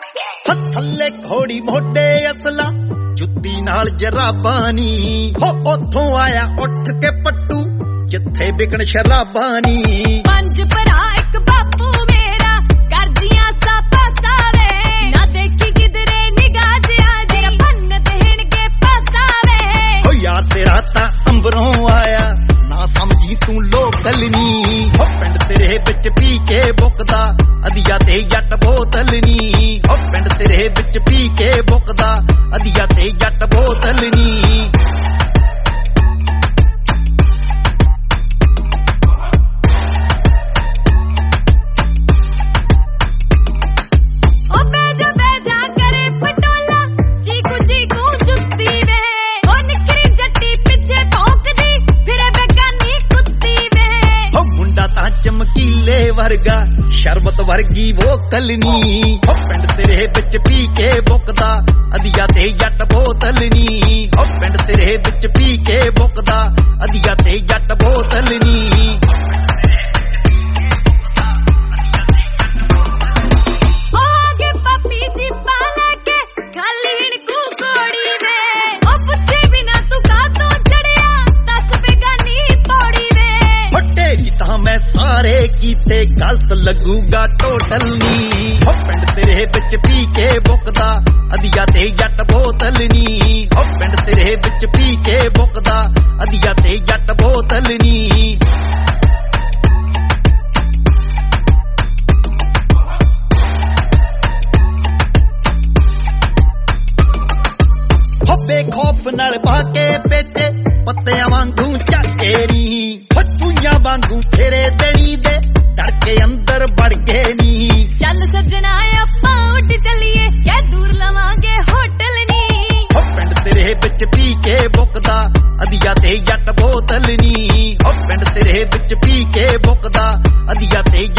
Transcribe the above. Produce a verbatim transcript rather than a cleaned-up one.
ਥੱਲੇ ਘੋੜੀ ਮੋਢੇ ਅਸਲਾ ਜੁੱਤੀ ਨਾਲ ਜਰਾਬਾਂ ਨੀ ਹੋ ਉੱਥੋਂ ਆਇਆ ਉੱਠ ਕੇ ਪੱਟੂ ਜਿੱਥੇ ਵਿਕਣ ਸ਼ਰਾਬਾਂ ਨੀ। ਪੰਜ ਭਰਾ ਇੱਕ ਬਾਪੂ ਮੇਰਾ ਕਰਦੀਆਂ ਸਾਪਾ ਸਾਵੇ ਨਾ ਦੇਖੀ ਕਿਧਰੇ ਨਿਗਾਹ ਜਿਆ ਜਿਹੜਾ ਭੰਨ ਦੇਣਗੇ ਪਾਸਾਵੇ। ਹੋ ਯਾਰ ਤੇਰਾ ਤਾਂ ਅੰਬਰੋਂ ਆਇਆ ਨਾ ਸਮਝੀ ਤੂੰ ਲੋਕਲ ਨੀ ਹੋ ਪਿੰਡ ਤੇਰੇ ਵਿੱਚ ਪੀ ਕੇ ਬੁੱਕਦਾ ਅਧੀਆ ਤੇ ਜੱਟ ਬੋਤਲ ਨੀ ਹੋ ਪਿੰਡ ਤੇਰੇ ਵਿੱਚ ਪੀ ਕੇ ਬੁੱਕਦਾ ਅਧੀਆ ਤੇ ਜੱਟ ਬੋਤਲ ਨੀ। ਚਮਕੀਲੇ ਵਰਗਾ ਸ਼ਰਬਤ ਵਰਗੀ ਬੋਤਲ ਨੀ ਹੋ ਪਿੰਡ ਤੇਰੇ ਵਿੱਚ ਪੀ ਕੇ ਬੁੱਕਦਾ ਅਧੀਆ ਤੇ ਜੱਟ ਬੋਤਲ ਨੀ ਹੋ ਪਿੰਡ ਤੇਰੇ ਵਿੱਚ ਪੀ ਕੇ ਬੁੱਕਦਾ ਅਧੀਆ ਤੇ ਜੱਟ ਬੋਤਲ ਨੀ। ਮੈਂ ਸਾਰੇ ਕੀਤੇ ਗਲਤ ਲੱਗੂਗਾ ਟੋਟਲ ਨੀ ਹੋ ਪਿੰਡ ਤੇਰੇ ਵਿੱਚ ਪੀ ਕੇ ਬੁੱਕਦਾ ਅਧੀਆ ਤੇ ਜੱਟ ਬੋਤਲ ਨੀ ਹੋ ਪਿੰਡ ਤੇਰੇ ਵਿੱਚ ਪੀ ਕੇ ਬੁੱਕਦਾ ਅਧੀਆ ਤੇ ਜੱਟ ਬੋਤਲ ਨੀ। ਹੋਵੇ ਖੌਫ ਨਾਲ ਪਾ ਕੇ ਪੇਤੇ ਪੱਤਿਆਂ ਵਾਂਗੂ ਝਾਕੇ ਨੀ ਫੱਟੂਆਂ ਵਾਂਗੂ ਫੇਰੇ ਦੇਣੀ ਦੇ ਧੜਕੇ ਅੰਦਰ ਵੜ ਗਏ ਨੀ। ਚੱਲ ਸੱਜਣਾ ਆਪਾਂ ਉੱਡ ਚੱਲੀਏ ਕਹਿ ਦੂਰ ਲਵਾਂਗੇ ਹੋਟਲ ਨੀ ਹੋ ਪਿੰਡ ਤੇਰੇ ਵਿੱਚ ਪੀ ਕੇ ਬੁੱਕਦਾ ਅਧੀਆ ਤੇ ਜੱਟ ਬੋਤਲ ਨੀ ਹੋ ਪਿੰਡ ਤੇਰੇ ਵਿੱਚ ਪੀ ਕੇ ਬੁੱਕਦਾ ਅਧੀਆ ਤੇ